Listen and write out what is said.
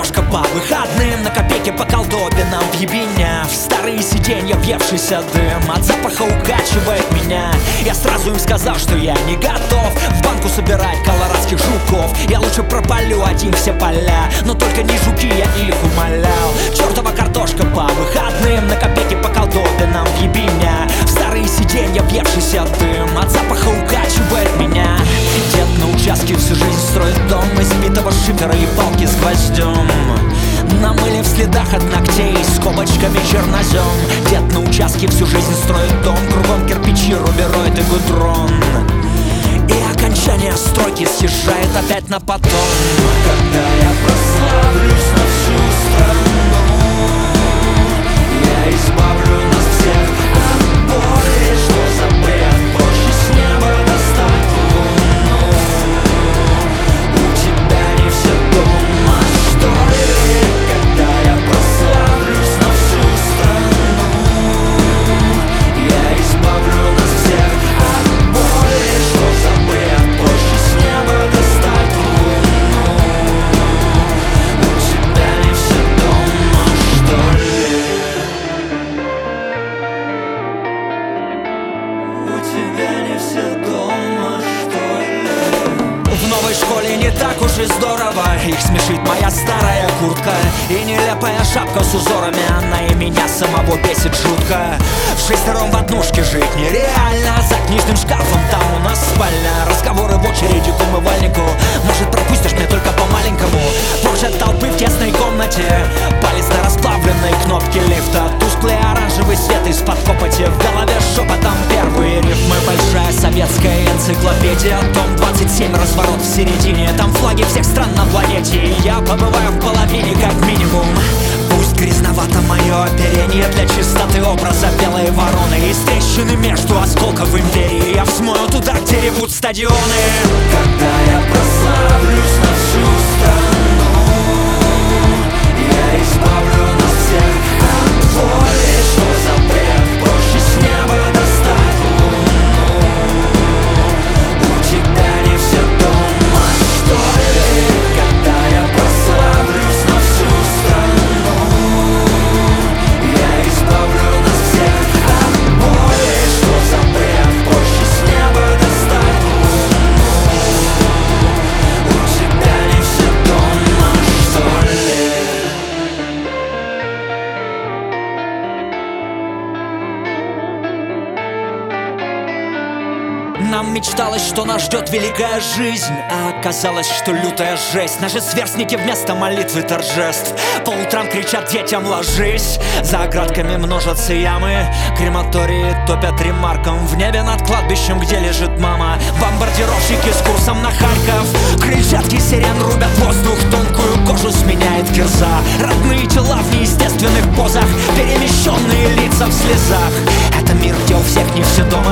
картошка по выходным, на копейки по колдобинам в ебеня. В старые сиденья въевшийся дым от запаха укачивает меня. Я сразу им сказал, что я не готов в банку собирать колорадских жуков. Я лучше пропалю один все поля, но только не жуки, я их умолял. Чертова картошка по выходным, на копейки по колдобинам в ебеня. В старые сиденья въевшийся дым от запаха укачивает меня. Дед на участке всю жизнь строит дом из битого шифера и палки с гвоздем. Намыли в следах от ногтей скобочками чернозем. Дед на участке всю жизнь строит дом, кругом кирпичи, рубероид и гудрон. И окончание стройки съезжает опять на потом. Когда я прославлюсь на всю страну, я избавлю нас всех от боли. Что за бред, проще с неба достать луну. У тебя не все дома, что ли? Когда я прославлюсь на всю страну, я избавлю нас всех от боли. Что за бред, проще с неба достать луну. У тебя не все дома, что ли? У тебя не все дома, что ли? В новой школе не так уж и здорово. Их смешит моя старая куртка и нелепая шапка с узорами. Она и меня самого бесит жутко. В шестером в однушке жить нереально. За книжным шкафом там у нас спальня. Разговоры в очереди к умывальнику. Может, пропустишь мне только по-маленькому. Прочь от толпы в тесной комнате. Палец на расплавленной кнопке лифта. Тусклый оранжевый свет из-под копоти. В голове шепотом первые рифмы. Большая советская энциклопедия. Том 27, разворот в середине. Там флаги всех стран на планете. И я побываю в половине как минимум. Пусть грязновато мое оперение для чистоты образа белой вороны. Из трещины между осколков империи я всмою туда, где ревут стадионы. Когда я прославлюсь на всю страну, я избавлю нас всех от боли. Что за бред, проще с неба достать луну. У тебя не все дома, что ли? Когда я прославлюсь на всю страну, я избавлю нас всех от боли. Что за бред, проще с неба достать луну. У тебя не все дома, что ли? Нам мечталось, что нас ждет великая жизнь, а оказалось, что лютая жесть. Наши сверстники вместо молитвы торжеств по утрам кричат детям: ложись. За оградками множатся ямы, крематории топят ремарком. В небе над кладбищем, где лежит мама, бомбардировщики с курсом на Харьков. Крыльчатки сирен рубят воздух, тонкую кожу сменяет кирза. Родные тела в неестественных позах, перемещенные лица в слезах. Это мир, где у всех не все дома.